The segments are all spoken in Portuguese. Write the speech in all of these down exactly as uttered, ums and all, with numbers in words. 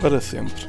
para sempre.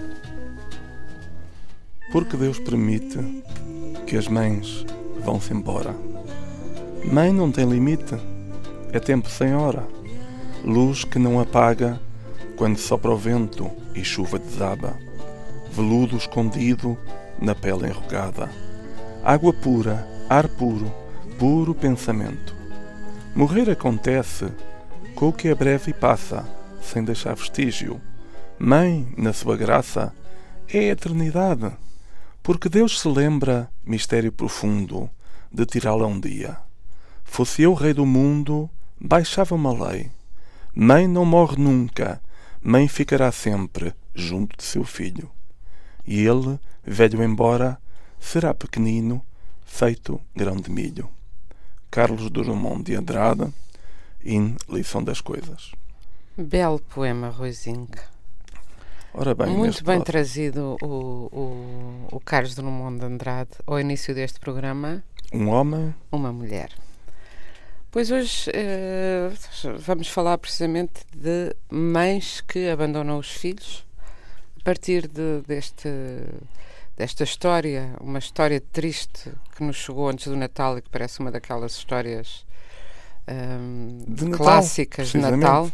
Porque Deus permite que as mães vão-se embora. Mãe não tem limite, é tempo sem hora. Luz que não apaga quando sopra o vento e chuva desaba. Veludo escondido na pele enrugada. Água pura, ar puro, puro pensamento. Morrer acontece com o que é breve e passa, sem deixar vestígio. Mãe, na sua graça, é a eternidade, porque Deus se lembra, mistério profundo, de tirá-la um dia. Fosse eu rei do mundo, baixava uma lei. Mãe não morre nunca, mãe ficará sempre junto de seu filho. E ele, velho embora, será pequenino, feito grão de milho. Carlos Drummond de Andrade, in Lição das Coisas. Belo poema, Ruizinho. Ora bem, muito bem próximo... trazido o, o, o Carlos Drummond de Andrade ao início deste programa. Um homem, uma mulher. Pois hoje eh, vamos falar precisamente de mães que abandonam os filhos a partir de, deste, desta história, uma história triste que nos chegou antes do Natal e que parece uma daquelas histórias um, de Natal, clássicas de Natal.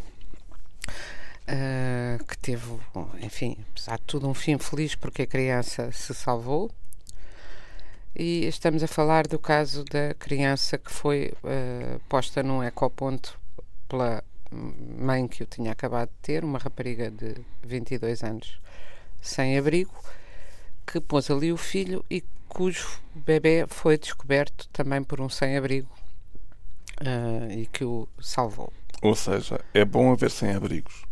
Uh, que teve, enfim, apesar de tudo, um fim feliz porque a criança se salvou. E estamos a falar do caso da criança que foi uh, posta num ecoponto pela mãe que o tinha acabado de ter, uma rapariga de vinte e dois anos sem abrigo, que pôs ali o filho e cujo bebê foi descoberto também por um sem-abrigo uh, e que o salvou. Ou seja, é bom haver sem-abrigos.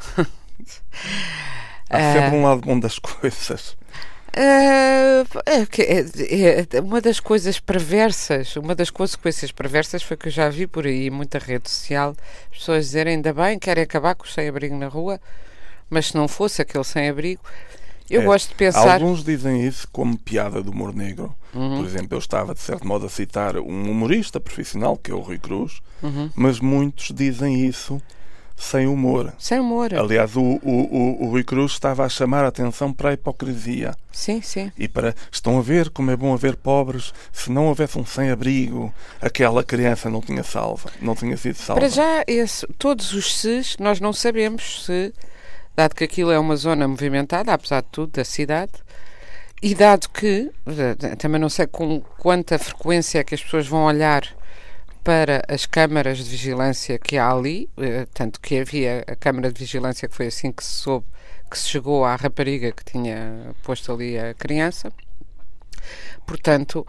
Há sempre um lado bom das coisas. Uh, é, é, uma das coisas perversas, uma das consequências perversas foi que eu já vi por aí em muita rede social as pessoas dizerem: ainda bem, querem acabar com o sem-abrigo na rua, mas se não fosse aquele sem-abrigo, eu é, gosto de pensar... Alguns dizem isso como piada do humor negro. Uhum. Por exemplo, eu estava de certo modo a citar um humorista profissional que é o Rui Cruz, uhum. mas muitos dizem isso sem humor. Sem humor. Aliás, o, o, o, o Rui Cruz estava a chamar a atenção para a hipocrisia. Sim, sim. E para, estão a ver como é bom haver pobres, se não houvesse um sem-abrigo, aquela criança não tinha salva, não tinha sido salva. Para já, esse, todos os ses, nós não sabemos se, dado que aquilo é uma zona movimentada, apesar de tudo, da cidade, e dado que, também não sei com quanta frequência é que as pessoas vão olhar para as câmaras de vigilância que há ali, tanto que havia a câmara de vigilância que foi assim que se soube, que se chegou à rapariga que tinha posto ali a criança. Portanto,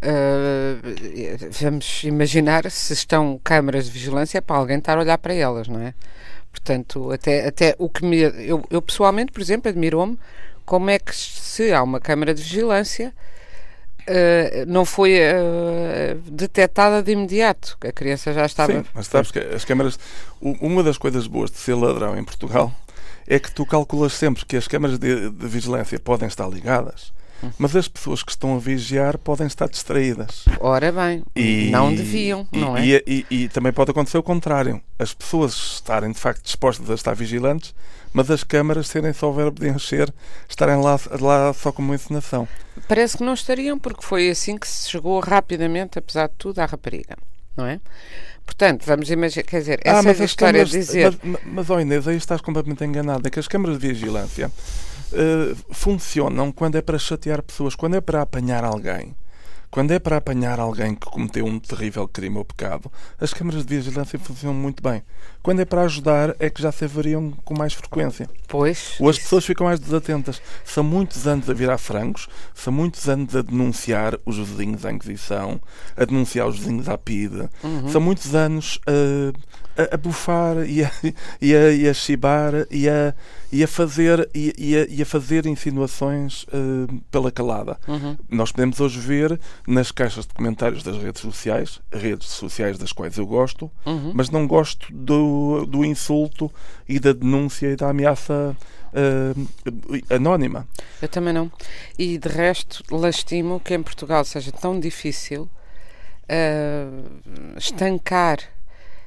uh, vamos imaginar se estão câmaras de vigilância para alguém estar a olhar para elas, não é? Portanto, até, até o que me... Eu, eu pessoalmente, por exemplo, admirou-me como é que se há uma câmara de vigilância... Uh, não foi uh, detectada de imediato. A criança já estava... Sim, mas sabes que as câmaras... Uma das coisas boas de ser ladrão em Portugal é que tu calculas sempre que as câmaras de, de vigilância podem estar ligadas, hum. mas as pessoas que estão a vigiar podem estar distraídas. Ora bem, e, não deviam, e, não é? E, e, e também pode acontecer o contrário. As pessoas estarem de facto dispostas a estar vigilantes, mas as câmaras serem só o verbo de encher, estarem lá, lá só como encenação. Parece que não estariam, porque foi assim que se chegou rapidamente, apesar de tudo, à rapariga, não é? Portanto, vamos imaginar, quer dizer, essa ah, é a história câmaras, de dizer... Mas, mas oh Inês, aí estás completamente enganada, é que as câmaras de vigilância uh, funcionam quando é para chatear pessoas, quando é para apanhar alguém. Quando é para apanhar alguém que cometeu um terrível crime ou pecado, as câmaras de vigilância funcionam muito bem. Quando é para ajudar, é que já se avariam com mais frequência. Pois. Ou as pessoas ficam mais desatentas. São muitos anos a virar frangos, são muitos anos a denunciar os vizinhos à Inquisição, a denunciar os vizinhos à P I D. Uhum. São muitos anos a, a, a bufar e a, e a, e a chibar e a, e a, fazer, e, e a, e a fazer insinuações uh, pela calada. Uhum. Nós podemos hoje ver nas caixas de comentários das redes sociais, redes sociais das quais eu gosto, uhum. mas não gosto do, do insulto e da denúncia e da ameaça uh, anónima. Eu também não. E de resto lastimo que em Portugal seja tão difícil uh, estancar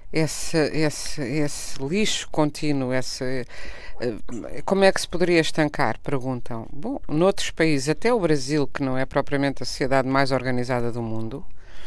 esse, esse, esse lixo contínuo, esse, como é que se poderia estancar? Perguntam. Bom, noutros países, até o Brasil, que não é propriamente a sociedade mais organizada do mundo,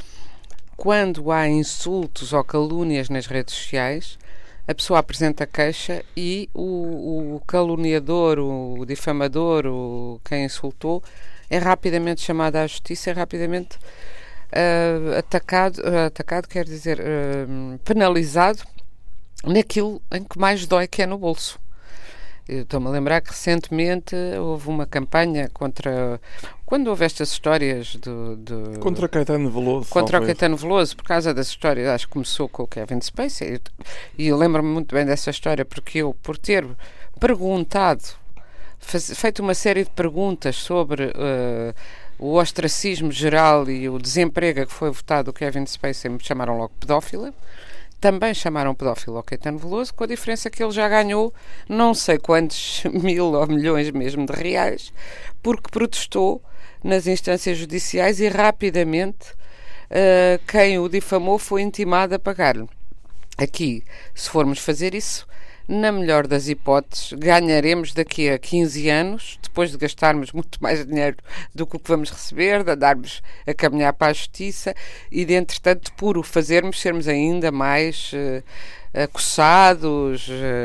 quando há insultos ou calúnias nas redes sociais, a pessoa apresenta queixa e o, o caluniador, o difamador, o, quem insultou, é rapidamente chamado à justiça, é rapidamente uh, atacado, uh, atacado quer dizer, uh, penalizado naquilo em que mais dói, que é no bolso. Eu estou-me a lembrar que recentemente houve uma campanha contra... Quando houve estas histórias do... do contra Caetano Veloso. Contra o Caetano Veloso, por causa das histórias, acho que começou com o Kevin Spacey. E eu lembro-me muito bem dessa história, porque eu, por ter perguntado, faz, feito uma série de perguntas sobre uh, o ostracismo geral e o desemprego que foi votado o Kevin Spacey, me chamaram logo pedófila. Também chamaram pedófilo ao Caetano Veloso, com a diferença que ele já ganhou não sei quantos mil ou milhões mesmo de reais, porque protestou nas instâncias judiciais e rapidamente uh, quem o difamou foi intimado a pagar-lhe. Aqui, se formos fazer isso, na melhor das hipóteses, ganharemos daqui a quinze anos, depois de gastarmos muito mais dinheiro do que o que vamos receber, de andarmos a caminhar para a justiça e de, entretanto, por o fazermos, sermos ainda mais uh, acossados,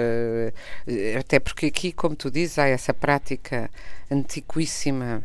uh, até porque aqui, como tu dizes, há essa prática antiquíssima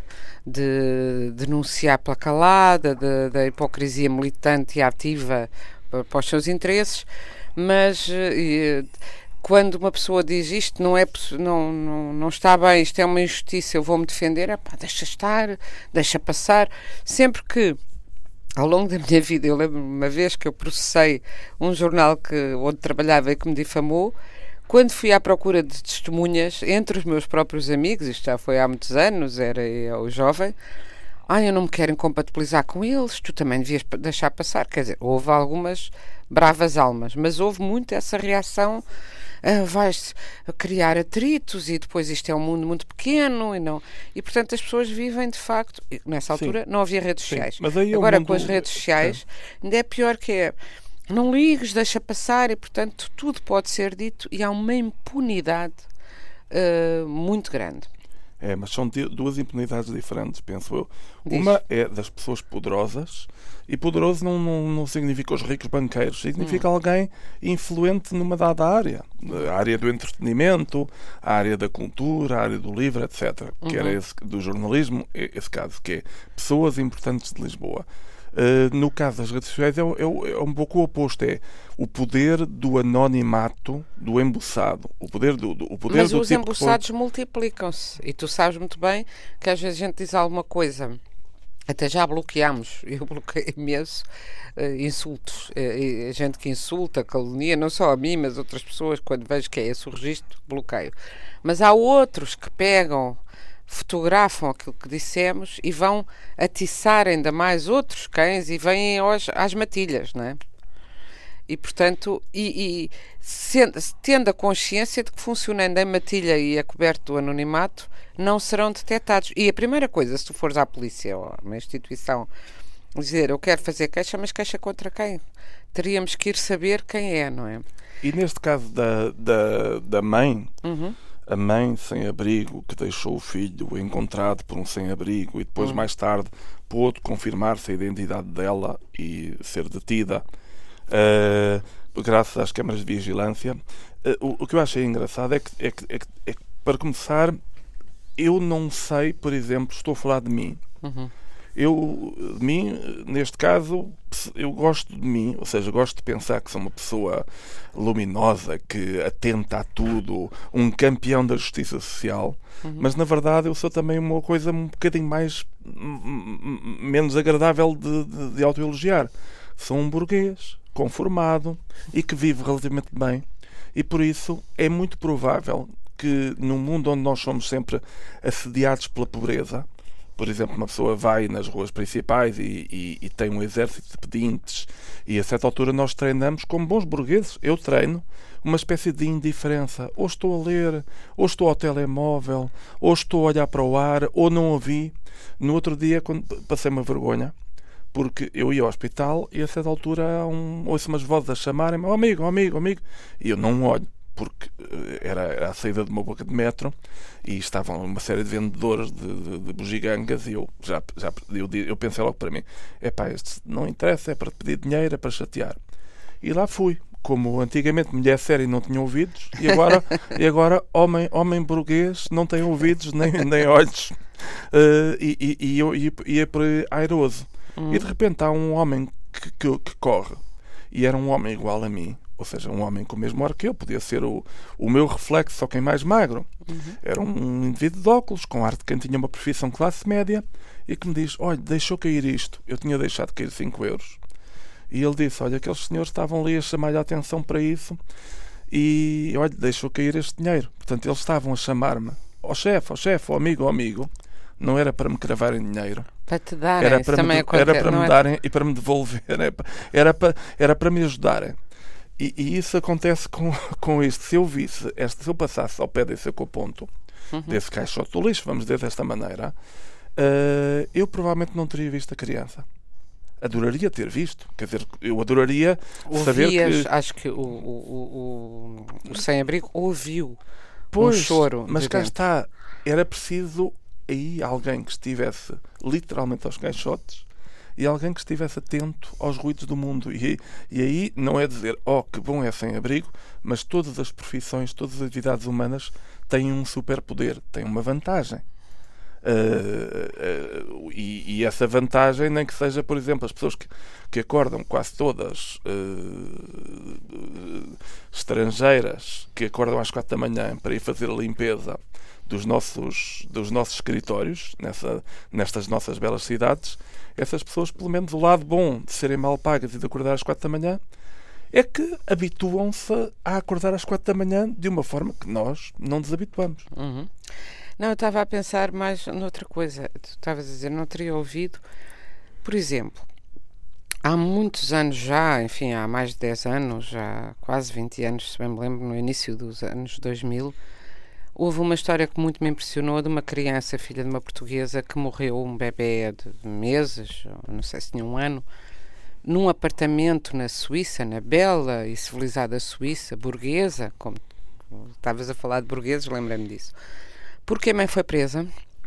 de denunciar pela calada, de, da hipocrisia militante e ativa para, para os seus interesses, mas... Uh, quando uma pessoa diz isto não, é, não, não, não está bem, isto é uma injustiça, eu vou-me defender, epá, deixa estar, deixa passar. Sempre que, ao longo da minha vida, eu lembro uma vez que eu processei um jornal que, onde trabalhava e que me difamou, quando fui à procura de testemunhas entre os meus próprios amigos, isto já foi há muitos anos, era eu jovem, ah, eu não me quero incompatibilizar com eles, tu também devias deixar passar. Quer dizer, houve algumas bravas almas, mas houve muito essa reação... Uh, vais criar atritos e depois isto é um mundo muito pequeno e, não, e portanto as pessoas vivem de facto, nessa altura Sim. não havia redes Sim. sociais, mas aí agora mundo... com as redes sociais é. ainda é pior, que é não ligues, deixa passar, e portanto tudo pode ser dito e há uma impunidade uh, muito grande. É, mas são duas impunidades diferentes, penso eu. Diz. Uma é das pessoas poderosas, e poderoso não, não, não significa os ricos banqueiros, significa hum. alguém influente numa dada área. A área do entretenimento, a área da cultura, a área do livro, etcétera. Uhum. Que era esse, do jornalismo, esse caso, que é pessoas importantes de Lisboa. Uh, no caso das redes sociais é, é, é um pouco o oposto, é o poder do anonimato do embuçado, o poder do, do o poder Mas do os tipo embuçados que... multiplicam-se e tu sabes muito bem que às vezes a gente diz alguma coisa, até já bloqueámos, eu bloqueei imenso uh, insultos, uh, a gente que insulta, calunia, não só a mim, mas outras pessoas, quando vejo que é esse o registro, bloqueio. Mas há outros que pegam, fotografam aquilo que dissemos e vão atiçar ainda mais outros cães e vêm aos, às matilhas, não é? E, portanto, e, e sendo, tendo a consciência de que funcionando em matilha e a coberto do anonimato, não serão detectados. E a primeira coisa, se tu fores à polícia ou a uma instituição dizer, eu quero fazer queixa, mas queixa contra quem? Teríamos que ir saber quem é, não é? E neste caso da, da, da mãe... Uhum. A mãe sem-abrigo que deixou o filho encontrado por um sem-abrigo e depois, hum. mais tarde, pôde confirmar-se a identidade dela e ser detida uh, graças às câmaras de vigilância. Uh, o, o que eu achei engraçado é que, é, que, é, que, é que, para começar, eu não sei, por exemplo, estou a falar de mim. Uhum. Eu, de mim, neste caso, eu gosto de mim, ou seja, gosto de pensar que sou uma pessoa luminosa, que atenta a tudo, um campeão da justiça social, uhum. mas na verdade eu sou também uma coisa um bocadinho mais menos agradável de, de, de autoelogiar. Sou um burguês conformado e que vive relativamente bem, e por isso é muito provável que num mundo onde nós somos sempre assediados pela pobreza, por exemplo, uma pessoa vai nas ruas principais e, e, e tem um exército de pedintes e a certa altura nós treinamos como bons burgueses. Eu treino uma espécie de indiferença. Ou estou a ler, ou estou ao telemóvel, ou estou a olhar para o ar, ou não ouvi. No outro dia, quando passei uma vergonha, porque eu ia ao hospital e a certa altura um, ouço umas vozes a chamarem-me, oh amigo, oh amigo, oh amigo, e eu não olho, porque era, era a saída de uma boca de metro e estavam uma série de vendedores de, de, de bugigangas e eu já, já eu, eu pensei logo para mim, epá, este não interessa, é para pedir dinheiro, é para chatear. E lá fui. Como antigamente mulher séria não tinha ouvidos, e agora, e agora homem, homem burguês não tem ouvidos nem, nem olhos, uh, e, e, e eu ia por airoso. Hum. E de repente há um homem que, que, que corre, e era um homem igual a mim, ou seja, um homem com o mesmo ar que eu, podia ser o, o meu reflexo, só quem mais magro. Uhum. Era um indivíduo de óculos, com ar de quem tinha uma profissão classe média, e que me diz, olha, deixou cair isto, eu tinha deixado cair cinco euros. E ele disse, olha, aqueles senhores estavam ali a chamar-lhe a atenção para isso e, olha, deixou cair este dinheiro. Portanto, eles estavam a chamar-me, ó chefe, ó chefe, ó amigo, ó amigo. Não era para me cravarem dinheiro. Para te darem, era para também me, acontece, era para me é? darem e para me devolver. Era para, era para, era para me ajudarem. E, e isso acontece com, com isto. Se eu visse, este, se eu passasse ao pé desse ecoponto, uhum. desse caixote do lixo, vamos dizer desta maneira, uh, eu provavelmente não teria visto a criança. Adoraria ter visto, quer dizer, eu adoraria Ouvias, saber que... acho que o, o, o, o sem-abrigo ouviu pois, um choro. Mas de cá dentro. está, era preciso aí alguém que estivesse literalmente aos caixotes e alguém que estivesse atento aos ruídos do mundo. E, e aí não é dizer, oh, que bom é sem-abrigo, mas todas as profissões, todas as atividades humanas têm um superpoder, têm uma vantagem. Uh, uh, e, e essa vantagem, nem que seja, por exemplo, as pessoas que, que acordam quase todas uh, uh, estrangeiras, que acordam às quatro da manhã para ir fazer a limpeza dos nossos, dos nossos escritórios nessa, nestas nossas belas cidades, essas pessoas, pelo menos o lado bom de serem mal pagas e de acordar às quatro da manhã é que habituam-se a acordar às quatro da manhã de uma forma que nós não nos habituamos. Uhum. Não, eu estava a pensar mais noutra coisa. Tu estavas a dizer, não teria ouvido. Por exemplo, há muitos anos já, enfim, há mais de dez anos, já quase vinte anos, se bem me lembro, no início dos anos dois mil, houve uma história que muito me impressionou de uma criança, filha de uma portuguesa, que morreu, um bebê de meses, não sei se tinha um ano, num apartamento na Suíça, na bela e civilizada Suíça, burguesa, como estavas a falar de burgueses, lembrei-me disso. Porque a mãe foi presa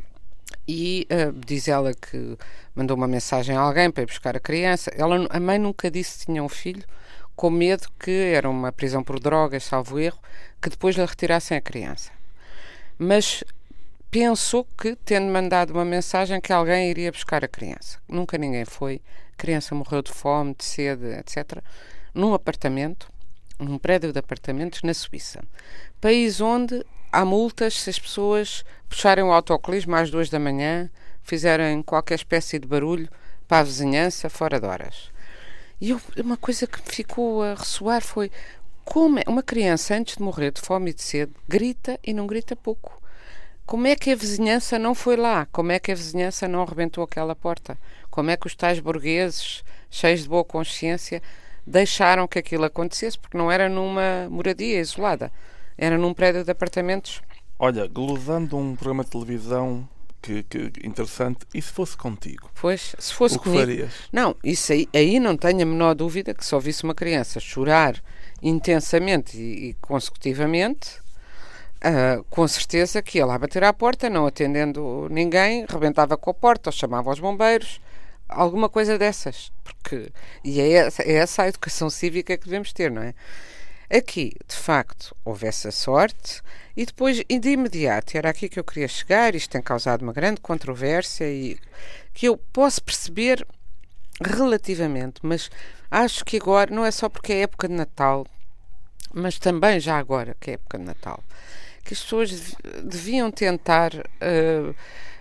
e uh, diz ela que mandou uma mensagem a alguém para ir buscar a criança. Ela, a mãe nunca disse que tinha um filho, com medo que era uma prisão por drogas, salvo erro, que depois lhe retirassem a criança. Mas pensou que, tendo mandado uma mensagem, que alguém iria buscar a criança. Nunca ninguém foi. A criança morreu de fome, de sede, etcétera, num apartamento, num prédio de apartamentos na Suíça. País onde há multas se as pessoas puxarem o autocolismo às duas da manhã, fizerem qualquer espécie de barulho para a vizinhança fora de horas. E eu, uma coisa que me ficou a ressoar foi como é, uma criança, antes de morrer de fome e de sede, grita e não grita pouco. Como é que a vizinhança não foi lá? Como é que a vizinhança não arrebentou aquela porta? Como é que os tais burgueses, cheios de boa consciência, deixaram que aquilo acontecesse? Porque não era numa moradia isolada. Era num prédio de apartamentos. Olha, glosando um programa de televisão que, que interessante, e se fosse contigo? Pois, se fosse o que comigo. Farias? Não, isso aí, aí não tenho a menor dúvida que se ouvisse uma criança chorar intensamente e, e consecutivamente, uh, com certeza que ia lá bater à porta, não atendendo ninguém, rebentava com a porta ou chamava aos bombeiros, alguma coisa dessas. Porque, e é essa, é essa a educação cívica que devemos ter, não é? Aqui, de facto, houve essa sorte e depois, de imediato, era aqui que eu queria chegar, isto tem causado uma grande controvérsia e que eu posso perceber relativamente, mas acho que agora, não é só porque é época de Natal, mas também já agora que é época de Natal, que as pessoas deviam tentar, uh,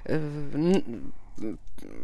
uh,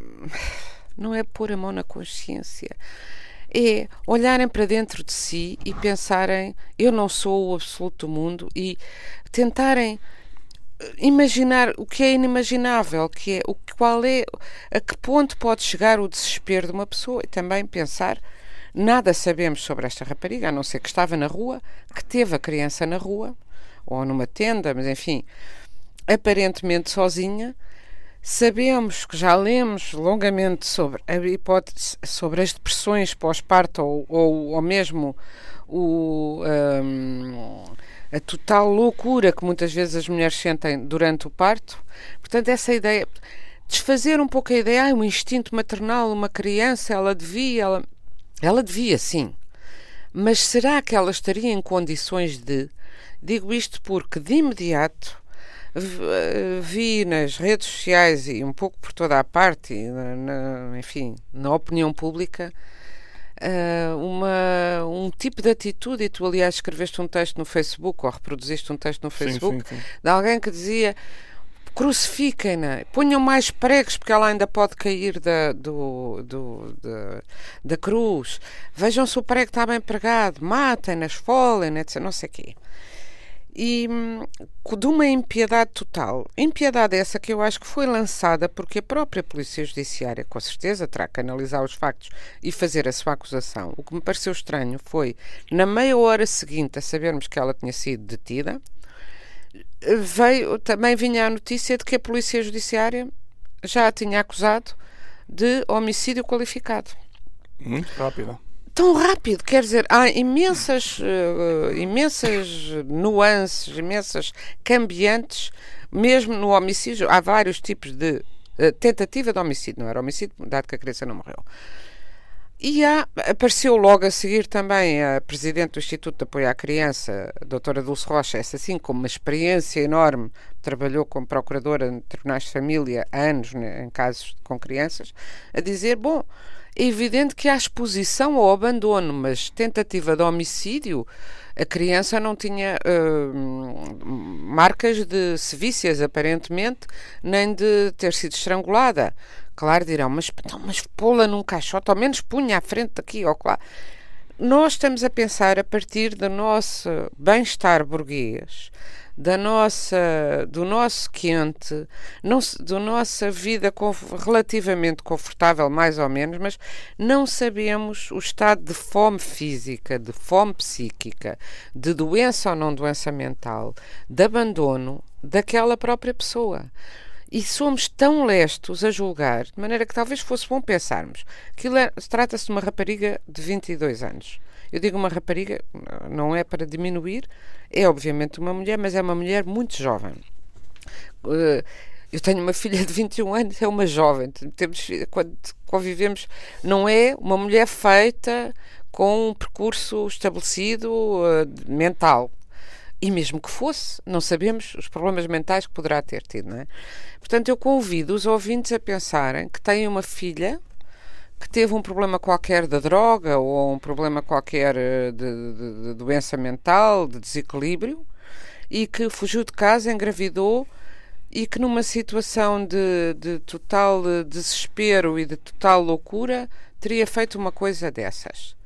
não é pôr a mão na consciência, é olharem para dentro de si e pensarem, eu não sou o absoluto do mundo, e tentarem imaginar o que é inimaginável, que é, o, qual é, a que ponto pode chegar o desespero de uma pessoa, e também pensar, nada sabemos sobre esta rapariga, a não ser que estava na rua, que teve a criança na rua, ou numa tenda, mas enfim, aparentemente sozinha. Sabemos que já lemos longamente sobre a hipótese, sobre as depressões pós-parto ou, ou, ou mesmo o, um, a total loucura que muitas vezes as mulheres sentem durante o parto. Portanto, essa ideia, desfazer um pouco a ideia, ah, um instinto maternal, uma criança, ela devia, ela, ela devia sim, mas será que ela estaria em condições de, digo isto porque de imediato vi nas redes sociais e um pouco por toda a parte, na, na, enfim, na opinião pública, uma, um tipo de atitude, e tu aliás escreveste um texto no Facebook, ou reproduziste um texto no Facebook, sim, sim, sim. de alguém que dizia: crucifiquem-na, ponham mais pregos porque ela ainda pode cair da, do, do, da, da cruz, vejam se o prego está bem pregado, matem-na, esfolem-na, etcétera, não sei o quê. E de uma impiedade total. Impiedade essa que eu acho que foi lançada porque a própria Polícia Judiciária, com certeza, terá que analisar os factos e fazer a sua acusação. O que me pareceu estranho foi, na meia hora seguinte a sabermos que ela tinha sido detida, veio, também vinha a notícia de que a Polícia Judiciária já a tinha acusado de homicídio qualificado. Muito rápido. Tão rápido, quer dizer, há imensas, uh, imensas nuances, imensas cambiantes, mesmo no homicídio. Há vários tipos de uh, tentativa de homicídio, não era homicídio, dado que a criança não morreu. E há, apareceu logo a seguir também a Presidente do Instituto de Apoio à Criança, a doutora Dulce Rocha, essa assim com uma experiência enorme, trabalhou como procuradora em tribunais de família há anos, né, em casos com crianças, a dizer, bom, é evidente que há exposição ao abandono, mas tentativa de homicídio, a criança não tinha uh, marcas de sevícias, aparentemente, nem de ter sido estrangulada. Claro, dirão, mas, mas pô-la num caixote, ao menos punha à frente daqui ou lá. Nós estamos a pensar a partir do nosso bem-estar burguês, da nossa, do nosso quente, não, da nossa vida relativamente confortável, mais ou menos, mas não sabemos o estado de fome física, de fome psíquica, de doença ou não doença mental, de abandono daquela própria pessoa. E somos tão lestos a julgar, de maneira que talvez fosse bom pensarmos que é, trata-se de uma rapariga de vinte e dois anos. Eu digo uma rapariga, não é para diminuir, é obviamente uma mulher, mas é uma mulher muito jovem. Eu tenho uma filha de vinte e um anos, é uma jovem. Temos, quando convivemos, não é uma mulher feita com um percurso estabelecido uh, mental. E mesmo que fosse, não sabemos os problemas mentais que poderá ter tido, não é? Portanto, eu convido os ouvintes a pensarem que têm uma filha que teve um problema qualquer de droga ou um problema qualquer de, de, de doença mental, de desequilíbrio, e que fugiu de casa, engravidou e que numa situação de, de total desespero e de total loucura teria feito uma coisa dessas.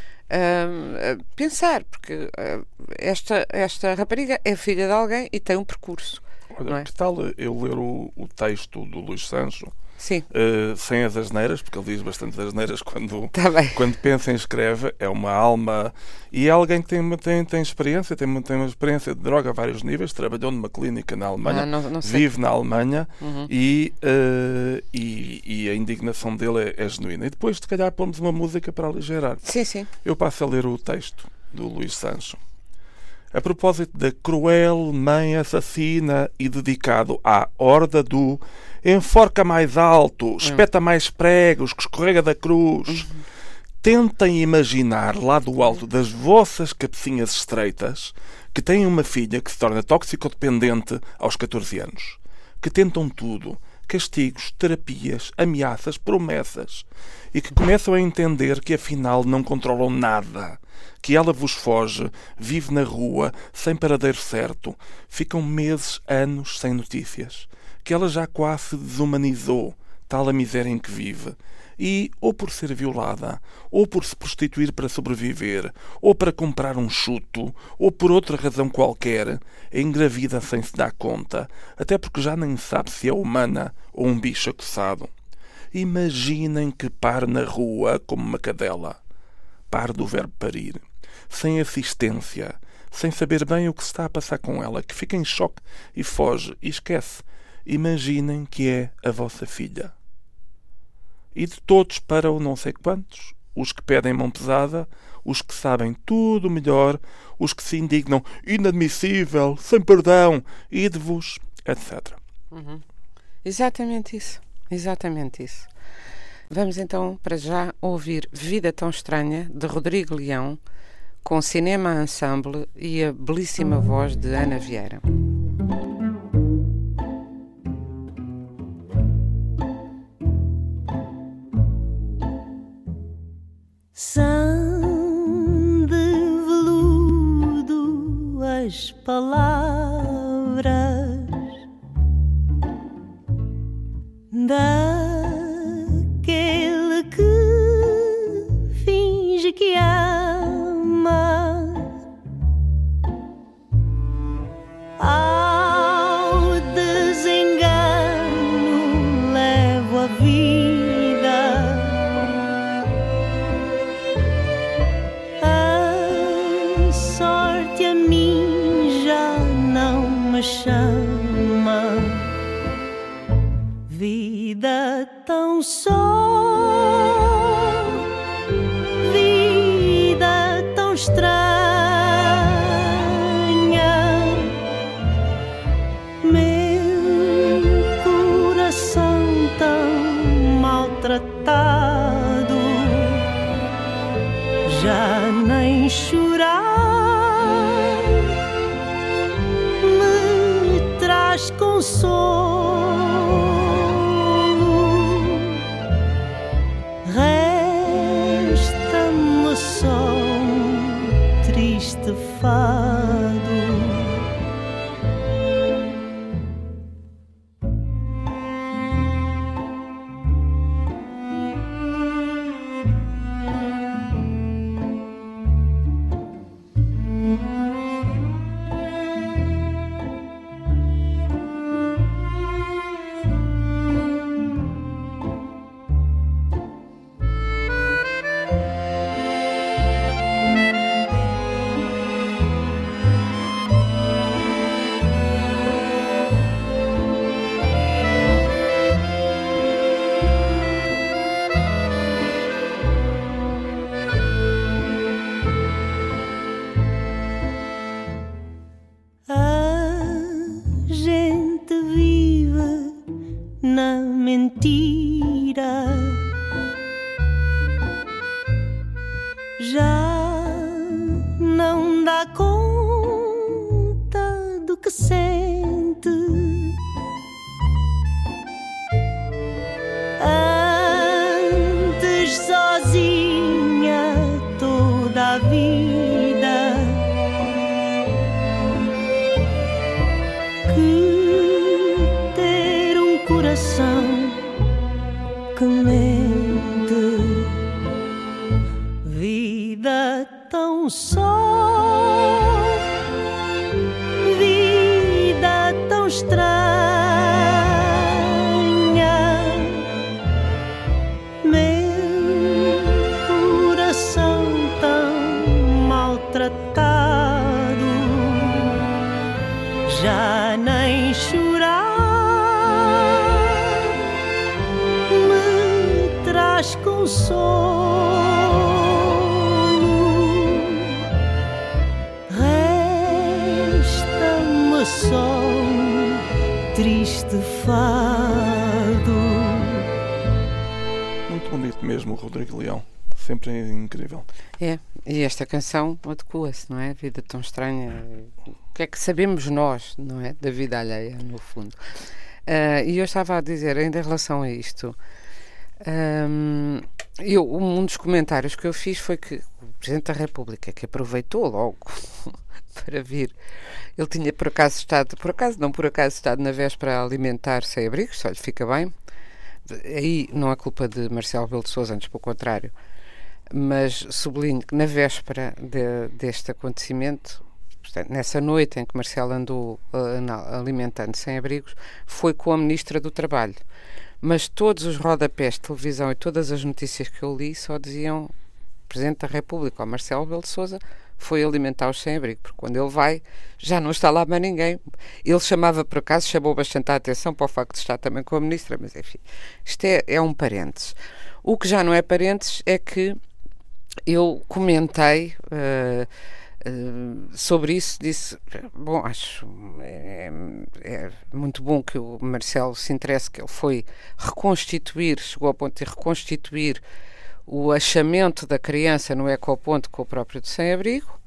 Uh, pensar, porque uh, esta, esta rapariga é filha de alguém e tem um percurso. Olha, não é? Que tal eu ler o, o texto do Luís Sancho? Sim. Uh, sem as asneiras, porque ele diz bastante asneiras quando, tá bem. quando pensa e escreve. É uma alma e é alguém que tem, tem, tem experiência, tem, tem uma experiência de droga a vários níveis, trabalhou numa clínica na Alemanha, ah, não, não vive na Alemanha uhum. e, uh, e, e a indignação dele é, é genuína. E depois, se calhar, pomos uma música para aligerar. Sim, sim. Eu passo a ler o texto do Luís Sancho. A propósito da cruel mãe assassina e dedicado à horda do enforca mais alto, espeta mais pregos, que escorrega da cruz. Uhum. Tentem imaginar lá do alto das vossas cabecinhas estreitas que têm uma filha que se torna toxicodependente aos catorze anos. Que tentam tudo. Castigos, terapias, ameaças, promessas. E que começam a entender que afinal não controlam nada. Que ela vos foge, vive na rua, sem paradeiro certo. Ficam meses, anos sem notícias. Que ela já quase se desumanizou, tal a miséria em que vive. E, ou por ser violada, ou por se prostituir para sobreviver, ou para comprar um chuto, ou por outra razão qualquer, engravida sem se dar conta, até porque já nem sabe se é humana ou um bicho acossado. Imaginem que pare na rua como uma cadela. Pare do verbo parir. Sem assistência, sem saber bem o que se está a passar com ela, que fica em choque e foge e esquece. imaginem que é a vossa filha. E de todos para o não sei quantos, os que pedem mão pesada, os que sabem tudo melhor, os que se indignam inadmissível, sem perdão, ide-vos, etcétera. Uhum. Exatamente isso. Exatamente isso. Vamos então, para já, ouvir Vida Tão Estranha, de Rodrigo Leão, com Cinema Ensemble e a belíssima voz de Ana Vieira. São de veludo as palavras daquele que finge que ama. Ao desengano levo a vida, a sorte a mim já não me chama. Vida tão só, vida tão estranha, meu coração tão maltratado, já nem chorar me traz consolo. Resta-me só um triste fado. Na mentira já não dá conta do que sente. Antes sozinha toda a vida, coração que mente. Vida tão só, vida tão estranha, meu coração tão maltratado, já nem chorar traz consolo. Resta-me só um triste fado. Muito bonito mesmo o Rodrigo Leão. Sempre é incrível. É, e esta canção adequa-se, não é? Vida Tão Estranha. O que é que sabemos nós, não é? Da vida alheia, no fundo. Uh, e eu estava a dizer, ainda em relação a isto, Um, eu, um dos comentários que eu fiz foi que o Presidente da República, que aproveitou logo para vir, ele tinha por acaso estado, por acaso não por acaso estado na véspera a alimentar sem-abrigos, só lhe fica bem. Aí não é culpa de Marcelo Rebelo de Sousa, antes pelo contrário, mas sublinho que na véspera de, deste acontecimento, portanto, nessa noite em que Marcelo andou uh, alimentando sem-abrigos, foi com a Ministra do Trabalho. Mas todos os rodapés de televisão e todas as notícias que eu li só diziam Presidente da República ou Marcelo Rebelo de Sousa foi alimentar os sem-abrigo, porque quando ele vai, já não está lá mais ninguém. Ele chamava, por acaso, chamou bastante a atenção para o facto de estar também com a ministra, mas enfim, isto é, é um parênteses. O que já não é parênteses é que eu comentei uh, uh, sobre isso, disse, bom, acho é, é muito bom que o Marcelo se interesse, que ele foi reconstituir, chegou ao ponto de reconstituir o achamento da criança no ecoponto com o próprio de sem-abrigo,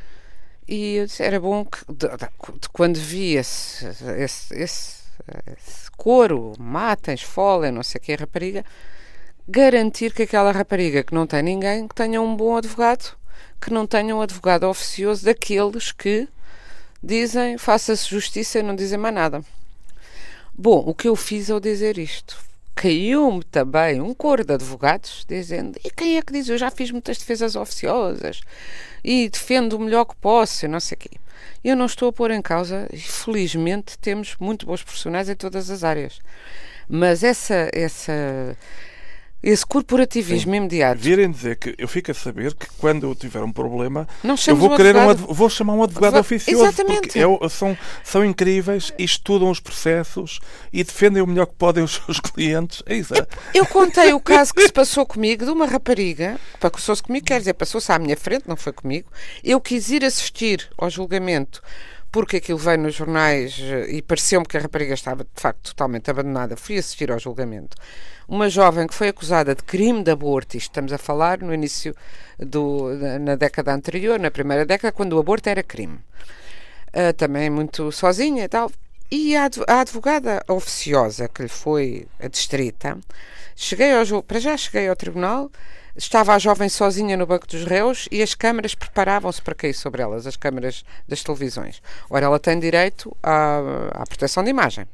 e eu disse, era bom que de, de, de, quando via esse, esse, esse, esse coro, matem, esfolem, não sei o que, a rapariga, garantir que aquela rapariga que não tem ninguém, que tenha um bom advogado, que não tenha um advogado oficioso daqueles que dizem, faça-se justiça e não dizem mais nada. Bom, o que eu fiz ao dizer isto? Caiu-me também um coro de advogados dizendo, e quem é que diz? Eu já fiz muitas defesas oficiosas e defendo o melhor que posso, e não sei o quê. Eu não estou a pôr em causa, e felizmente temos muito bons profissionais em todas as áreas. Mas essa, essa, esse corporativismo, sim, imediato... Virem dizer que eu fico a saber que quando eu tiver um problema, não eu vou, um querer um advogado, adv- vou chamar um advogado, advogado oficioso. Exatamente. Porque é, são, são incríveis e estudam os processos e defendem o melhor que podem os seus clientes. É isso. Eu, eu contei o caso que se passou comigo de uma rapariga, passou-se comigo, quer dizer, passou-se à minha frente, não foi comigo. Eu quis ir assistir ao julgamento porque aquilo veio nos jornais e pareceu-me que a rapariga estava, de facto, totalmente abandonada. Fui assistir ao julgamento. Uma jovem que foi acusada de crime de aborto, isto estamos a falar no início, do, na década anterior, na primeira década, quando o aborto era crime. Uh, também muito sozinha e tal. E a, a advogada oficiosa, que lhe foi a distrita, cheguei ao, para já cheguei ao tribunal, estava a jovem sozinha no banco dos réus e as câmaras preparavam-se para cair sobre elas, as câmaras das televisões. Ora, ela tem direito à, à proteção de imagem.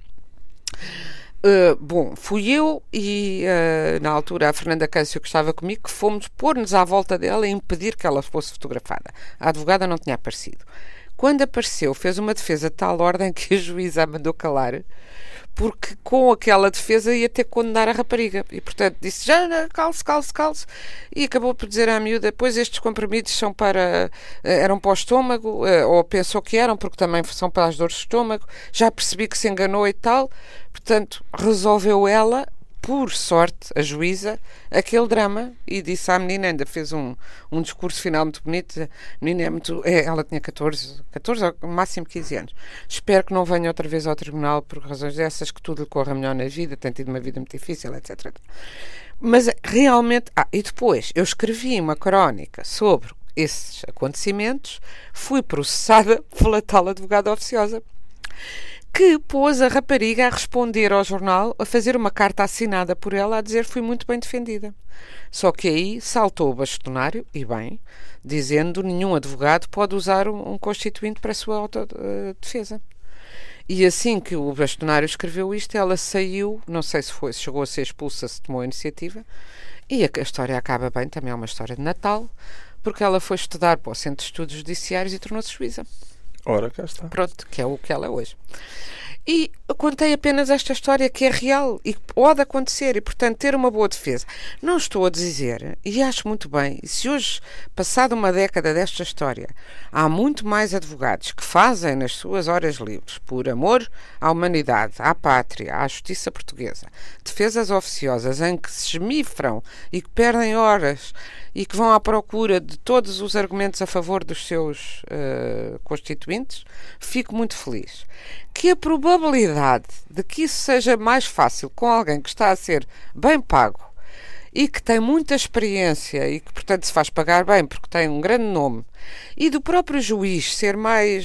Uh, bom, fui eu e, uh, na altura, a Fernanda Câncio, que estava comigo, que fomos pôr-nos à volta dela e impedir que ela fosse fotografada. A advogada não tinha aparecido. Quando apareceu, fez uma defesa de tal ordem que a juíza a mandou calar, porque com aquela defesa ia ter que condenar a rapariga. E, portanto, disse, já, calce, calce, calce. E acabou por dizer à miúda, pois estes comprimidos são para, eram para o estômago, ou pensou que eram, porque também são para as dores de estômago. Já percebi que se enganou e tal. Portanto, resolveu ela, por sorte, a juíza, aquele drama, e disse à menina, ainda fez um, um discurso final muito bonito. A menina é muito, é, ela tinha catorze, catorze, ou máximo quinze anos. Espero que não venha outra vez ao tribunal por razões dessas, que tudo lhe corra melhor na vida, tem tido uma vida muito difícil, etcétera. Mas realmente, ah, e depois eu escrevi uma crónica sobre esses acontecimentos, fui processada pela tal advogada oficiosa, que pôs a rapariga a responder ao jornal, a fazer uma carta assinada por ela, a dizer fui muito bem defendida. Só que aí saltou o bastonário, e bem, dizendo nenhum advogado pode usar um, um constituinte para a sua autodefesa. E assim que o bastonário escreveu isto, ela saiu, não sei se foi, se chegou a ser expulsa, se tomou a iniciativa, e a, a história acaba bem, também é uma história de Natal, porque ela foi estudar para o Centro de Estudos Judiciários e tornou-se juíza. Ora, cá está. Pronto, que é o que ela é hoje. E eu contei apenas esta história que é real e que pode acontecer e, portanto, ter uma boa defesa. Não estou a dizer, e acho muito bem, se hoje, passada uma década desta história, há muito mais advogados que fazem nas suas horas livres, por amor à humanidade, à pátria, à justiça portuguesa, defesas oficiosas em que se esmifram e que perdem horas e que vão à procura de todos os argumentos a favor dos seus uh, constituintes, fico muito feliz. Que a probabilidade de que isso seja mais fácil com alguém que está a ser bem pago e que tem muita experiência e que, portanto, se faz pagar bem porque tem um grande nome, e do próprio juiz ser mais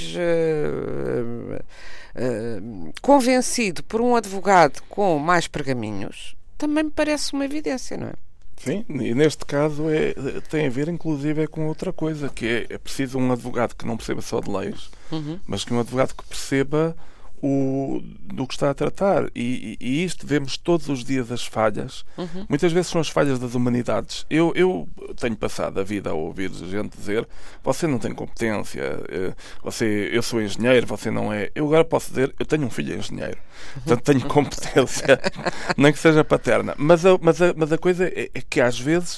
uh, uh, convencido por um advogado com mais pergaminhos, também me parece uma evidência, não é? Sim, e neste caso é, tem a ver inclusive é com outra coisa, que é, é preciso um advogado que não perceba só de leis, uhum. mas que um advogado que perceba o, do que está a tratar. E, e, e isto vemos todos os dias as falhas. Uhum. Muitas vezes são as falhas das humanidades. Eu, eu tenho passado a vida a ouvir gente dizer você não tem competência, você, eu sou engenheiro, você não é. Eu agora posso dizer, eu tenho um filho engenheiro. Portanto, tenho competência, nem que seja paterna. Mas a, mas a, mas a coisa é, é que às vezes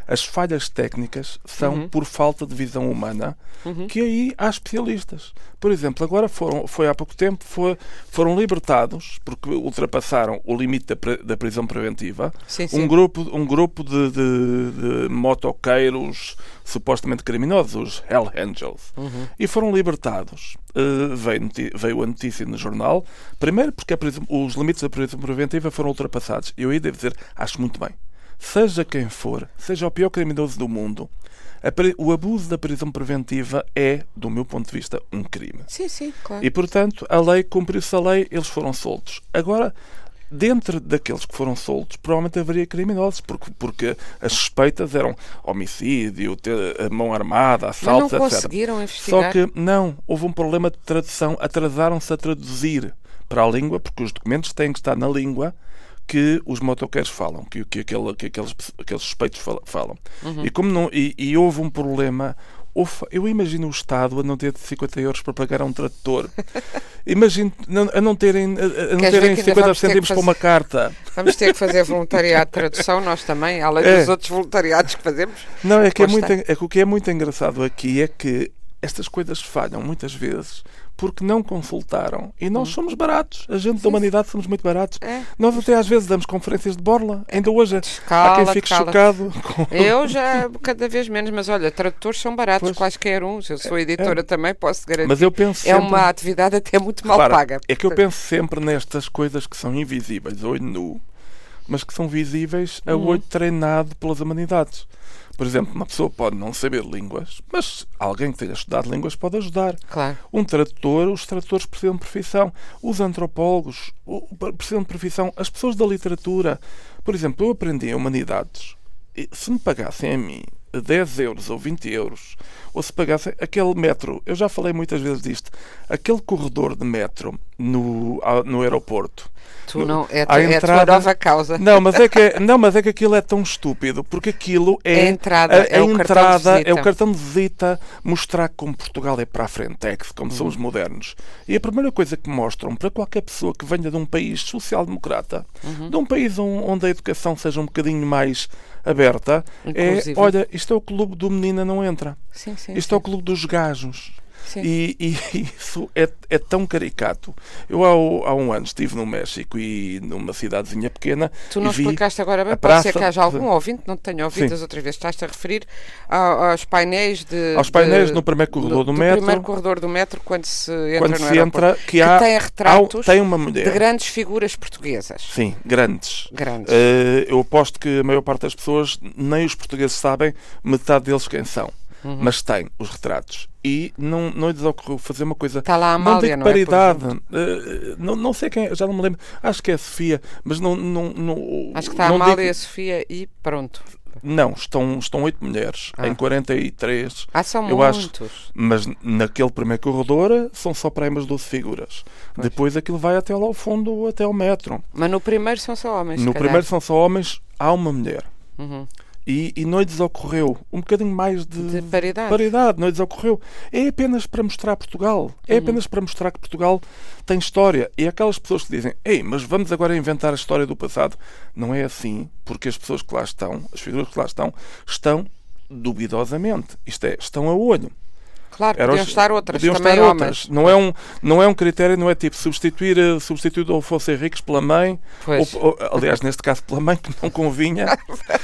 As falhas técnicas são Uhum. por falta de visão humana, Uhum. que aí há especialistas. Por exemplo, agora foram, foi há pouco tempo, foi, foram libertados, porque ultrapassaram o limite da, pre- da prisão preventiva, Sim, sim. um grupo, um grupo de, de, de motoqueiros supostamente criminosos, os Hell Angels, Uhum. e foram libertados. Uh, veio, noti- veio a notícia no jornal, primeiro porque a prisão- os limites da prisão preventiva foram ultrapassados. Eu aí devo dizer, acho muito bem. Seja quem for, seja o pior criminoso do mundo, a pri- o abuso da prisão preventiva é, do meu ponto de vista, um crime. Sim, sim, claro. E, portanto, a lei, cumpriu-se a lei, eles foram soltos. Agora, dentro daqueles que foram soltos, provavelmente haveria criminosos, porque, porque as suspeitas eram homicídio, ter a mão armada, Mas não assaltos, etcétera. conseguiram Só investigar. que, não, houve um problema de tradução, atrasaram-se a traduzir para a língua, porque os documentos têm que estar na língua que os motoqueiros falam, que, que, aquele, que aqueles, aqueles suspeitos fal- falam. Uhum. E, como não, e, e houve um problema. Ufa, eu imagino o Estado a não ter cinquenta euros para pagar a um tradutor. Imagino não- a não terem, a, a não Queres ver terem que ainda cinquenta vamos ter que cêntimos para uma carta. Vamos ter que fazer voluntariado de tradução, nós também, além É. dos outros voluntariados que fazemos. Não, é que, é, Consta. muito, é que o que é muito engraçado aqui é que estas coisas falham muitas vezes porque não consultaram. E nós somos baratos. A gente da humanidade somos muito baratos. É. Nós até às vezes damos conferências de borla. Ainda hoje há Cala, quem fique cala. chocado com... Eu já cada vez menos, mas olha, tradutores são baratos, Pois. quaisquer uns. Eu sou editora também, posso garantir. Mas eu penso É sempre... uma atividade até muito mal Repara, paga. é que eu penso sempre nestas coisas que são invisíveis, olho nu, mas que são visíveis a Uhum. olho treinado pelas humanidades. Por exemplo, uma pessoa pode não saber línguas, mas alguém que tenha estudado línguas pode ajudar. Claro. Um tradutor, os tradutores precisam de profissão. Os antropólogos o- precisam de profissão. As pessoas da literatura. Por exemplo, eu aprendi em humanidades. E se me pagassem a mim dez euros ou vinte euros, ou se pagassem aquele metro, eu já falei muitas vezes disto, aquele corredor de metro no, a- no aeroporto. Tu No- não, é, à é a tua entrada- nova causa. Não, mas é que é, não, mas é que aquilo é tão estúpido, porque aquilo é, É a entrada, a, é a o cartão de entrada, visita. é o cartão de visita, mostrar como Portugal é para a frentex, como Uhum. somos modernos. E a primeira coisa que mostram para qualquer pessoa que venha de um país social-democrata, Uhum. de um país on- onde a educação seja um bocadinho mais aberta, é, Inclusiva. olha, isto é o clube do menina não entra. Sim, sim. Isto sim. é o clube dos gajos. Sim. E, e isso é, é tão caricato. Eu há, o- há um ano estive no México e numa cidadezinha pequena. Tu não e vi explicaste agora bem, a pode ser praça que haja algum de- ouvinte, não te tenha ouvido Sim. as outras vezes. Estás-te a referir ao- aos painéis de. Aos painéis de- no primeiro corredor do do metro. primeiro corredor do metro, quando se entra quando no se aeroporto. entra, que há, tem retratos há- tem uma de mulher. grandes figuras portuguesas. Sim, grandes. Grandes. Eh, eu aposto que a maior parte das pessoas, nem os portugueses sabem metade deles quem são. Uhum. Mas tem os retratos. E não, não lhes ocorreu fazer uma coisa. Está lá a não Amália, digo não é? Por paridade. exemplo. eh, não, não sei quem, já não me lembro. Acho que é a Sofia, mas não. não, não Acho que está a não Amália, digo- a Sofia e pronto. Não, estão, estão oito mulheres Ah. em quarenta e três. Ah, são Eu acho- muitos. Mas naquele primeiro corredor são só para aí umas doze figuras. Pois. Depois aquilo vai até lá ao fundo, até ao metro. Mas no primeiro são só homens. se No calhar. primeiro são só homens, há uma mulher. Uhum. E, e não lhes ocorreu um bocadinho mais de, De paridade. paridade, não lhes ocorreu. É apenas para mostrar Portugal. É Uhum. apenas para mostrar que Portugal tem história. E aquelas pessoas que dizem, ei, mas vamos agora inventar a história do passado. Não é assim, porque as pessoas que lá estão, as figuras que lá estão, estão duvidosamente. Isto é, estão a olho. Claro, Eram- podiam estar outras, podiam também estar homens. outras. Não é, um, não é um critério, não é tipo substituir, eh, substituir o Afonso Henriques pela mãe, Pois. ou, ou, aliás, neste caso pela mãe, que não convinha,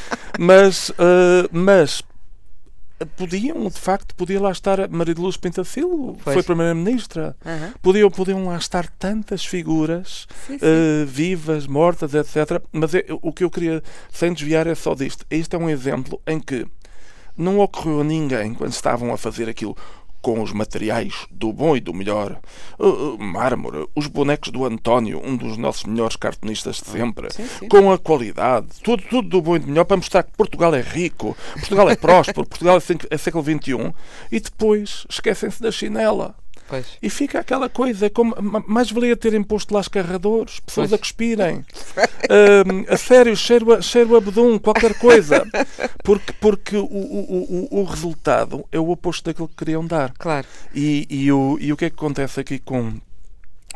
mas, eh, mas eh, podiam, de facto, podia lá estar a Maria de Luz Pintacilo, Pois. foi Primeira-Ministra. Aham. Podiam, podiam lá estar tantas figuras Sim, sim. eh, vivas, mortas, etcétera. Mas é- o que eu queria, sem desviar, é só disto. Este é um exemplo em que não ocorreu a ninguém, quando estavam a fazer aquilo com os materiais do bom e do melhor, uh, uh, mármore, os bonecos do António, um dos nossos melhores cartunistas de sempre, Sim, sim. com a qualidade, tudo, tudo do bom e do melhor, para mostrar que Portugal é rico, Portugal é próspero, Portugal é, sé- é século vinte e um, e depois esquecem-se da chinela. Pois. E fica aquela coisa, é como ma- mais valia ter imposto lá escarradores, pessoas Pois. a cuspirem. Hum, a sério, cheiro a, cheiro a bedum, qualquer coisa. Porque, porque o, o, o, o resultado é o oposto daquilo que queriam dar. Claro. E, e, o, e o que é que acontece aqui com,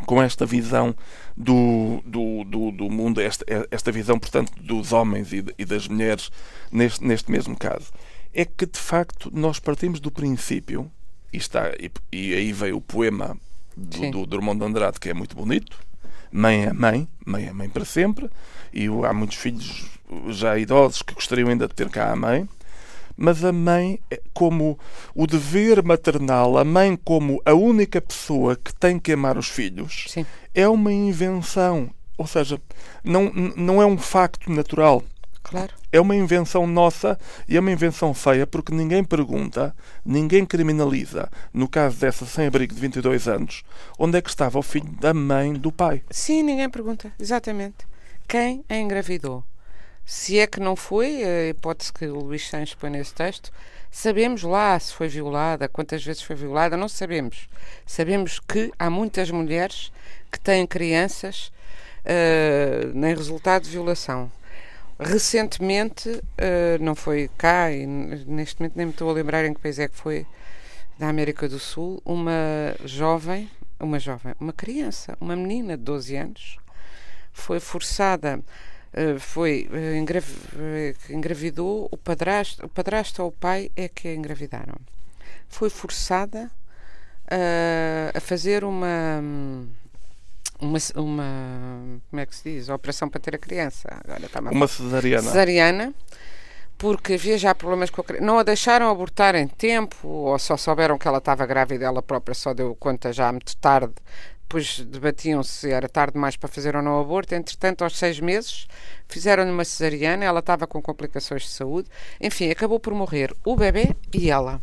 com esta visão do, do, do, do mundo, esta, esta visão, portanto, dos homens e, de, e das mulheres neste, neste mesmo caso, é que, de facto, nós partimos do princípio, e, está, e, e aí veio o poema do, do Drummond de Andrade, que é muito bonito, mãe é mãe, mãe é mãe para sempre, e há muitos filhos já idosos que gostariam ainda de ter cá a mãe, mas a mãe como o dever maternal, a mãe como a única pessoa que tem que amar os filhos, Sim. é uma invenção, ou seja, não, não é um facto natural. Claro. É uma invenção nossa e é uma invenção feia porque ninguém pergunta, ninguém criminaliza, no caso dessa sem-abrigo de vinte e dois anos, onde é que estava o filho da mãe do pai. Sim, ninguém pergunta, exatamente. Quem a engravidou? Se é que não foi, a hipótese que o Luís Sanches põe nesse texto, sabemos lá se foi violada, quantas vezes foi violada, não sabemos. Sabemos que há muitas mulheres que têm crianças uh, em resultado de violação. Recentemente, uh, não foi cá, e neste momento nem me estou a lembrar em que país é que foi, da América do Sul, uma jovem, uma jovem, uma criança, uma menina de doze anos, foi forçada... Uh, foi uh, engrav uh, engravidou o padrasto, o padrasto ou o pai é que a engravidaram. Foi forçada uh, a fazer uma, uma uma como é que se diz? A operação para ter a criança. Agora está uma cesariana. Cesariana, porque havia já problemas com a criança. Não a deixaram abortar em tempo, ou só souberam que ela estava grávida, ela própria só deu conta já muito tarde. Depois debatiam se era tarde demais para fazer ou não aborto. Entretanto, aos seis meses, fizeram-lhe uma cesariana. Ela estava com complicações de saúde. Enfim, acabou por morrer o bebê e ela.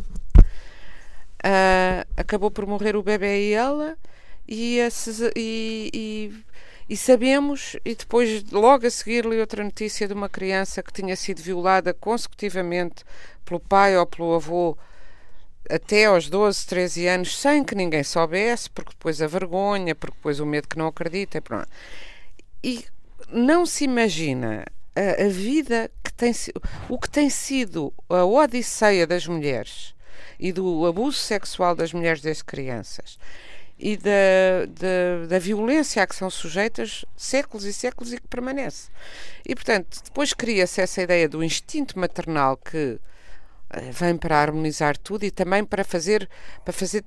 Uh, acabou por morrer o bebê e ela. E, a cesa- e, e, e sabemos, e depois, logo a seguir, li outra notícia de uma criança que tinha sido violada consecutivamente pelo pai ou pelo avô até aos doze, treze anos, sem que ninguém soubesse, porque depois a vergonha, porque depois o medo que não acredita. E, pronto. E não se imagina a, a vida que tem o que tem sido a odisseia das mulheres e do abuso sexual das mulheres desde crianças e da, da, da violência a que são sujeitas séculos e séculos e que permanece. E, portanto, depois cria-se essa ideia do instinto maternal que vem para harmonizar tudo e também para fazer, para fazer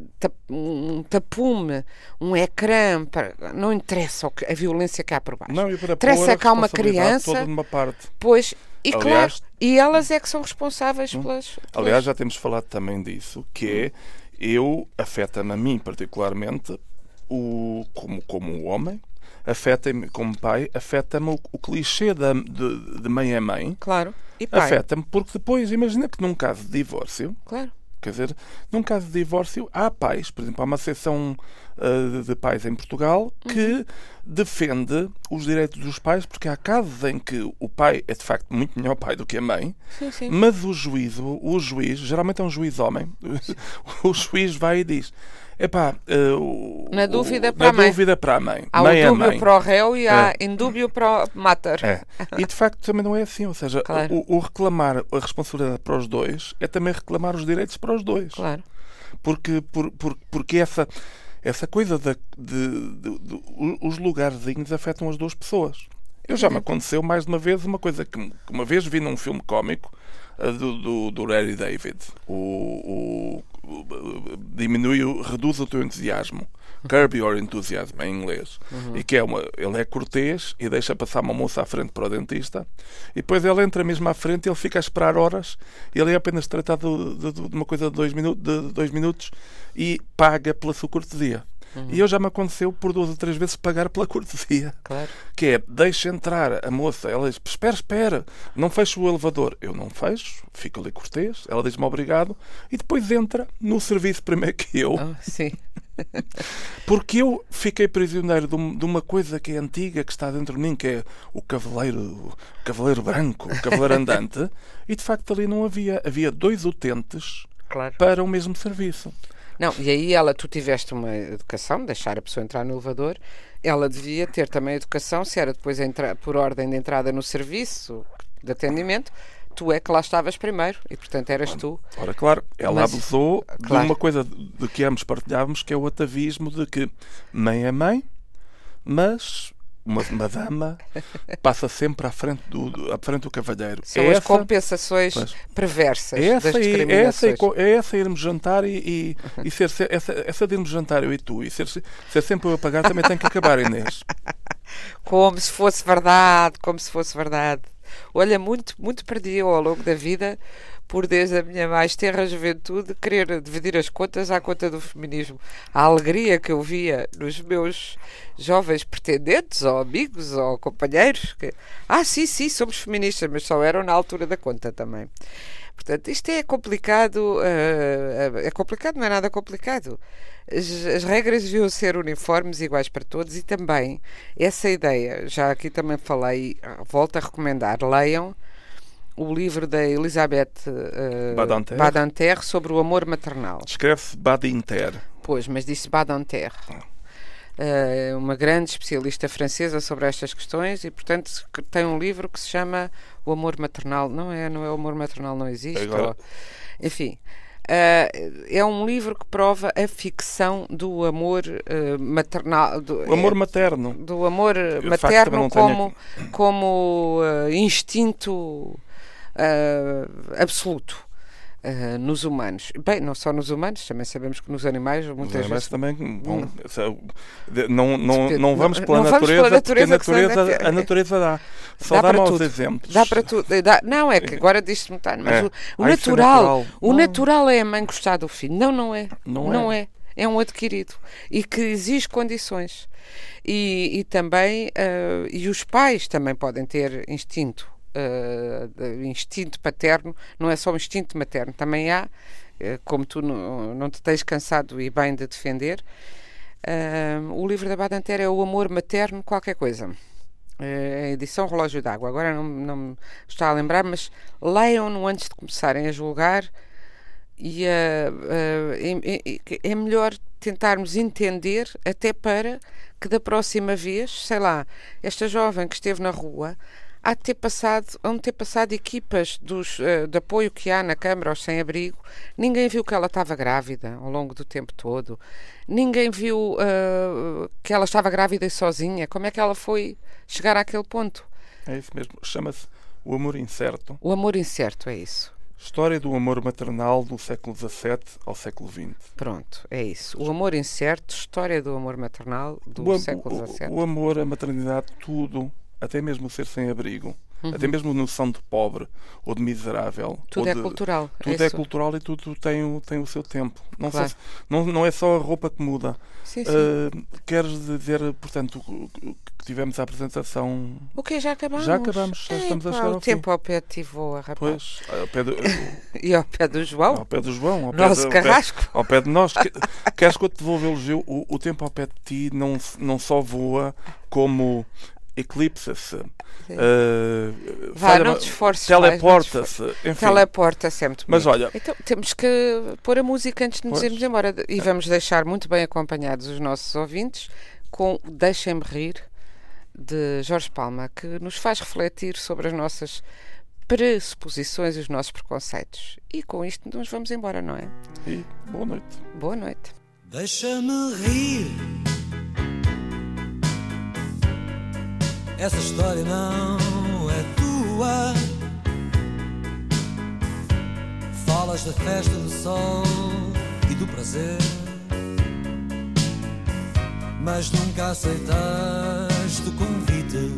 um tapume, um ecrã, para, não interessa a violência que há por baixo. Não, e para interessa que há uma criança, toda numa parte. Pois, e aliás, claro, e elas é que são responsáveis hum, pelas, pelas... Aliás, já temos falado também disso, que é, eu, afeta-me a mim particularmente, o, como, como um homem, afeta-me como pai, afeta-me o, o clichê da, de, de mãe é mãe. Claro. E pai? Afeta-me, porque depois, imagina que num caso de divórcio, claro. Quer dizer, num caso de divórcio, há pais, por exemplo, há uma seção uh, de pais em Portugal que uhum. defende os direitos dos pais, porque há casos em que o pai é de facto muito melhor pai do que a mãe, sim, sim. mas o juiz, o juiz, geralmente é um juiz homem, o juiz vai e diz: epá, uh, na dúvida, o, para, na a mãe. dúvida para a mãe. Há mãe o dúbio é mãe. para o réu e há é. indúbio para o mater. É. E de facto também não é assim, ou seja, claro. o, o reclamar a responsabilidade para os dois é também reclamar os direitos para os dois. Claro. Porque, por, por, porque essa, essa coisa de, de, de, de os lugarzinhos afetam as duas pessoas. Eu já me aconteceu mais de uma vez uma coisa que, que uma vez vi num filme cómico uh, do, do, do Larry David. O, o, o, diminui, reduz o teu entusiasmo. Curb Your Enthusiasm, em inglês. Uhum. E que é uma, ele é cortês e deixa passar uma moça à frente para o dentista e depois ele entra mesmo à frente e ele fica a esperar horas e ele é apenas tratado de, de, de uma coisa de dois, minutos, de dois minutos e paga pela sua cortesia. Uhum. E eu já me aconteceu por duas ou três vezes pagar pela cortesia. Claro. Que é, deixa entrar a moça. Ela diz, espera, espera, não fecho o elevador. Eu não fecho, fico ali cortês. Ela diz-me obrigado e depois entra no serviço primeiro que eu. Oh, sim. Porque eu fiquei prisioneiro de uma coisa que é antiga, que está dentro de mim, que é o cavaleiro, o cavaleiro branco, o cavaleiro andante, e de facto ali não havia. Havia dois utentes claro. Para o mesmo serviço. Não, e aí ela, tu tiveste uma educação, deixar a pessoa entrar no elevador, ela devia ter também educação, se era depois entrar, por ordem de entrada no serviço de atendimento, tu é que lá estavas primeiro e, portanto, eras tu. Ora, claro, ela Mas, abusou claro. de uma coisa de que ambos partilhávamos, que é o atavismo de que mãe é mãe, mas uma, uma dama passa sempre à frente do, do, à frente do cavalheiro. São é as essa, compensações pois, perversas é essa, das e- é, essa, discriminações. e co- é essa irmos jantar e, e, e ser, ser- essa, essa de irmos jantar eu e tu e ser, ser sempre eu a pagar também tem que acabar, Inês. Como se fosse verdade, como se fosse verdade. Olha, muito, muito perdi eu ao longo da vida por, desde a minha mais tenra juventude, querer dividir as contas à conta do feminismo. A alegria que eu via nos meus jovens pretendentes, ou amigos, ou companheiros, que, ah, sim, sim, somos feministas, mas só eram na altura da conta também. Portanto, isto é complicado, uh, é complicado, não é nada complicado. As, as regras deviam ser uniformes, iguais para todos, e também essa ideia, já aqui também falei, volto a recomendar, leiam o livro da Elizabeth uh, Badinter. Badinter sobre o amor maternal. Escreve-se Badinter. Pois, mas disse Badinter. Uh, uma grande especialista francesa sobre estas questões e, portanto, que tem um livro que se chama O Amor Maternal. Não é, não é o amor maternal, não existe. Agora- ou- enfim, uh, é um livro que prova a ficção do amor uh, maternal. Do, O amor é- materno. do amor facto, materno também não tenho como, como uh, instinto uh, absoluto uh, nos humanos. Bem, não só nos humanos, também sabemos que nos animais Os muitas animais vezes. também, bom, essa- de- não, não, Depende. não vamos Não- pela não vamos natureza, pela porque a natureza, que senão natureza, ainda é- a natureza dá. Só Dá dá para maus tudo. exemplos. Dá para tudo. Dá- não, é que agora diz-se metade, mas É. o, o Ah, isso é natural, natural. o Não. natural é a mãe gostar do filho. Não, não é. Não é. é. É um adquirido e que exige condições. E, e também, ah, e os pais também podem ter instinto, ah, de- instinto paterno, não é só o instinto materno, também há, ah, como tu não, não te tens cansado e bem de defender, ah, o livro da Badinter é O Amor Materno qualquer coisa. É a edição Relógio d'Água. Agora não, não me está a lembrar, mas leiam-no antes de começarem a julgar e ah, ah, é, é- é melhor tentarmos entender até para que da próxima vez, sei lá, esta jovem que esteve na rua há de ter passado, hão de ter passado equipas dos, ah, de apoio que há na Câmara aos sem-abrigo. Ninguém viu que ela estava grávida ao longo do tempo todo. Ninguém viu ah, que ela estava grávida e sozinha. Como é que ela foi chegar àquele ponto? É isso mesmo. Chama-se O Amor Incerto. O amor incerto, é isso. História do amor maternal do século dezassete ao século vinte. Pronto, é isso. O amor incerto, história do amor maternal do O, am- século o- dezassete. o amor, a maternidade, tudo, até mesmo o ser sem abrigo, Uhum. até mesmo a noção de pobre ou de miserável. Tudo ou é de- cultural. Tudo é isso. cultural e tudo tem o, tem o seu tempo. Não, Claro. só- não, não é só a roupa que muda. Sim, sim. Uh, queres dizer, portanto, o- o- que tivemos a apresentação. O que já acabamos? Já acabamos, já Ei, estamos a pá, chegar o ao tempo ao pé de ti voa, rapaz. Pois, ao pé do, E ao pé do João, ao pé do João, ao pé, nosso do, ao pé, carrasco. ao pé de nós. Que- Queres que eu te devolva o elogio? O, o tempo ao pé de ti não, não só voa, como eclipsa-se. Uh, Vá, falha- não te esforces mais, teleporta-se. Enfim. Teleporta-se é muito Mas bonito. olha, Então temos que pôr a música antes de nos Pois. irmos embora. E vamos deixar muito bem acompanhados os nossos ouvintes com Deixem-me Rir, de Jorge Palma, que nos faz refletir sobre as nossas pressuposições e os nossos preconceitos. E com isto nos vamos embora, não é? e boa noite. Boa noite. Deixa-me rir. Essa história não é tua. Falas da festa do sol e do prazer, mas nunca aceitaste o convite.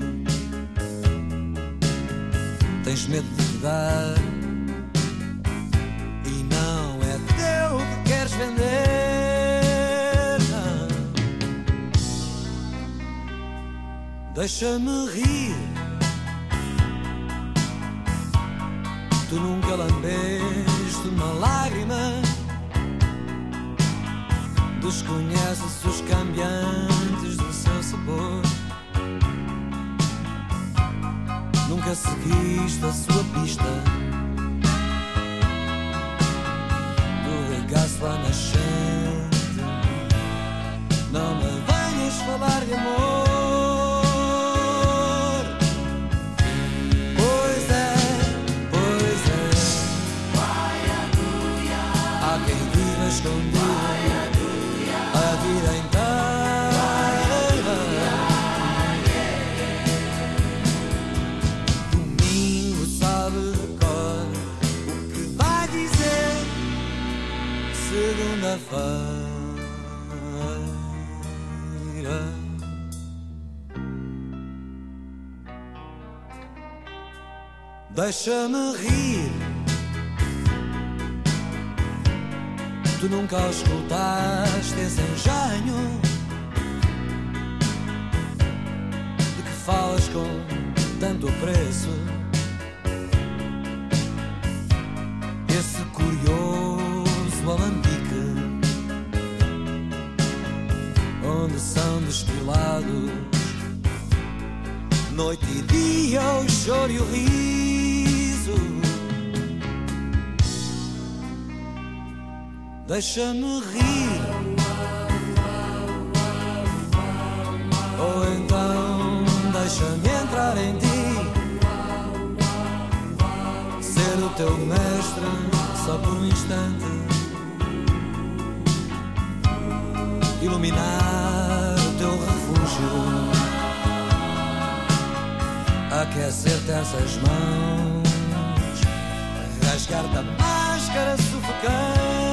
Tens medo de te dar e não é teu que queres vender. Não. Deixa-me rir. Tu nunca lambeste uma lágrima. Desconheces os cambiantes do seu sabor. Nunca seguiste a sua pista do regaço à nascente. Não me venhas falar de amor. Pois é, pois a vida inteira. Domingo sabe de cor o que vai dizer segunda-feira. Deixa-me rir, tu nunca escutaste esse engenho de que falas com tanto apreço. Esse curioso alambique onde são destilados noite e dia o choro e o riso. Deixa-me rir, ou então deixa-me entrar em ti, ser o teu mestre só por um instante, iluminar o teu refúgio, aquecer-te essas mãos, rasgar-te a máscara sufocante.